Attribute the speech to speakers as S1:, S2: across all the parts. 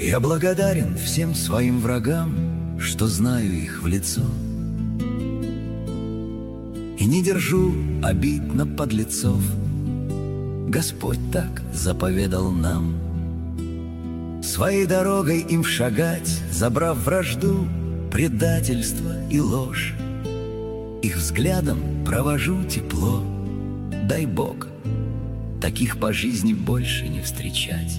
S1: Я благодарен всем своим врагам, что знаю их в лицо, и не держу обид на подлецов. Господь так заповедал нам своей дорогой им шагать, забрав вражду, предательство и ложь. Их взглядом провожу тепло. Дай Бог таких по жизни больше не встречать.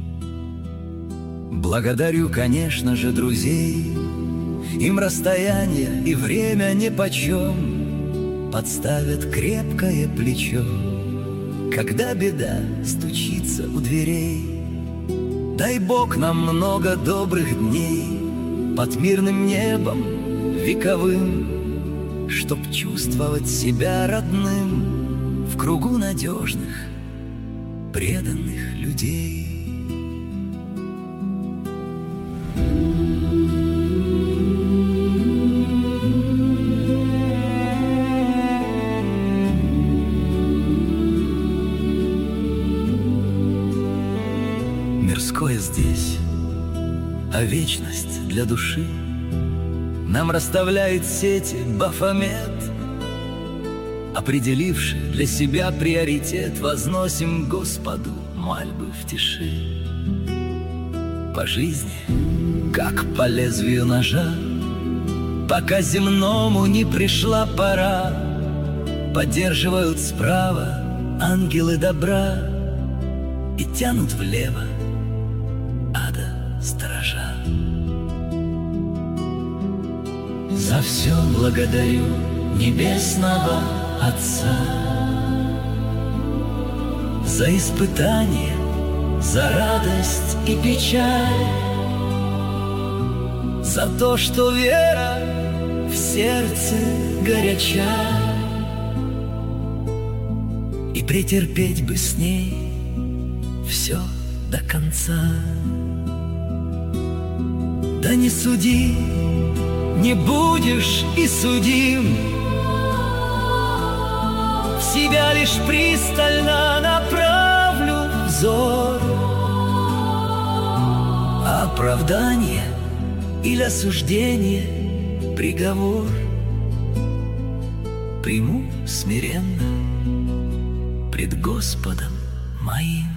S1: Благодарю, конечно же, друзей. Им расстояние и время нипочем подставят крепкое плечо, когда беда стучится у дверей. Дай Бог нам много добрых дней под мирным небом вековым, чтоб чувствовать себя родным в кругу надежных, преданных людей. Мирское здесь, а вечность для души нам расставляет сети Бафомет. Определивши для себя приоритет, возносим Господу мольбы в тиши. По жизни, как по лезвию ножа, пока земному не пришла пора, поддерживают справа ангелы добра и тянут влево ада сторожа. За все благодарю Небесного Отца, за испытание, за радость и печаль, за то, что вера в сердце горяча, и претерпеть бы с ней все до конца. Да не суди, не будешь и судим, в себя лишь пристально направлю взор. Оправдание или осуждение, приговор приму смиренно пред Господом моим.